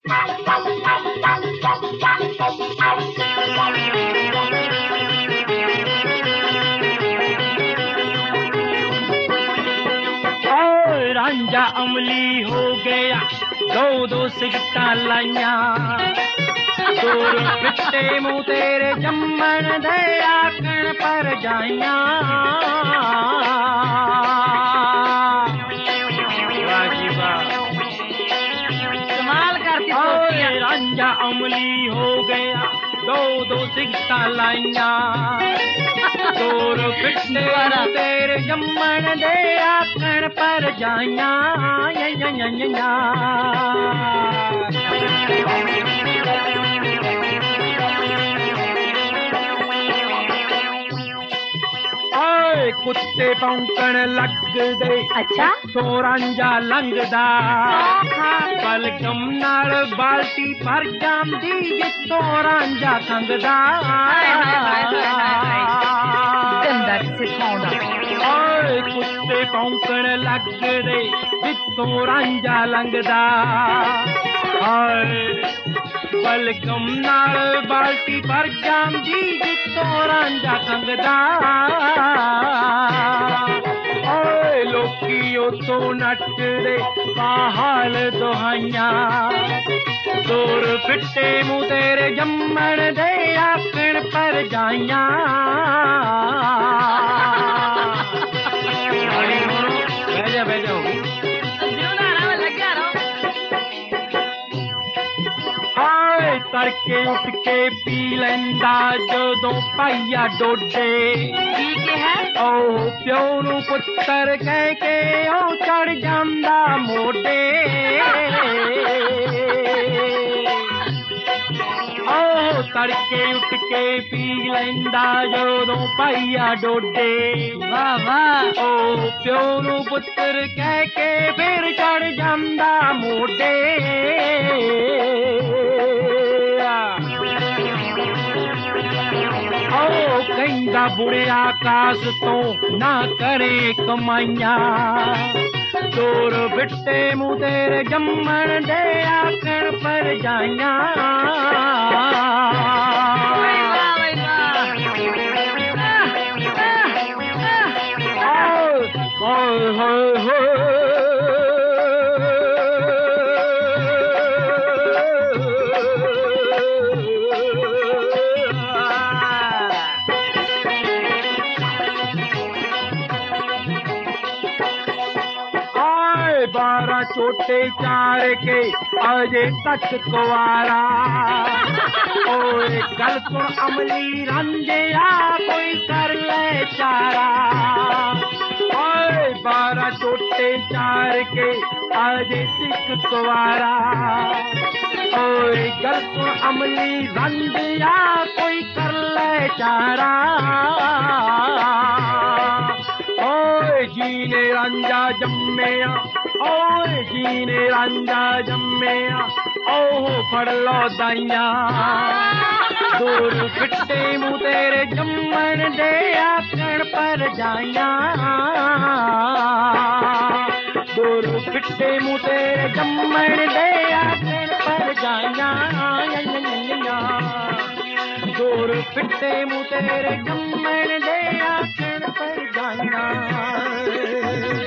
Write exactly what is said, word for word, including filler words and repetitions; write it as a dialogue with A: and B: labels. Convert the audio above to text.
A: रांझा अमली हो गया, दो दो सिगटा लाइया, दूर पिट्टे मुँह तेरे जम्मन दे आकण पर जाइया।
B: कमाल करती।
A: रांझा अमली हो गया, दो दो सिगटा लाइया, दूर पिट्टे मुँह तेरे जम्मन दे आकण पर जाइया। या या या या कुत्ते भौंकण लग गए।
B: अच्छा
A: तो रांझा लंघदा, बलगम नाल बाल्टी भर जांदी, जितो रांझा संगदा।
B: गंदा सिखाउंदा।
A: कुत्ते भौंकण लग गए, जितो रांझा लंघदा, बलगम नाल बाल्टी भर जांदी, जितो रांझा संगदा। लोकी उतो नटदे हाल दुहाइया, दूर पिट्टे मुँह तेरे जम्मण दे आकण पर जाइया। बह जा बह जा तड़के उठ के पी लेंदा जदों पाइया डोडे।
B: ठीक है
A: ओ प्यो नूं पुत्तर कह के ओ चढ़ जांदा मोडे। ओ तड़के उठ के पी लेंदा जदों पाइया डोडे।
B: वाह वाह।
A: ओ प्यो नूं पुत्तर कह के फिर चढ़ जांदा मोडे। कहंदा बुढ़े आकाश तो ना करे कमाइया, दूर बिट्टे मुँह तेरे जम्मण दे आकण पर जाइया। बारह छोटे चार के अजे तक कुवारा। ओए गल सुन अमली रांझिया, कोई कर ले चारा। ओए बारह छोटे चार के अजे तक कुवारा। ओए गल सुन अमली रांझिया, कोई कर ले चारा। ओए जीने रांझा जम्मिया, ओए जीने रांझा जम्मिया, ओह फड़ लो दाइया, दूर पिट्टे मुँह तेरे जम्मण दे आकण पर जाइया। दूर पिट्टे मुँह तेरे जम्मण दे आकण पर जाइया। दूर पिट्टे मुँह तेरे जम्मण दे आकण पर जाइया।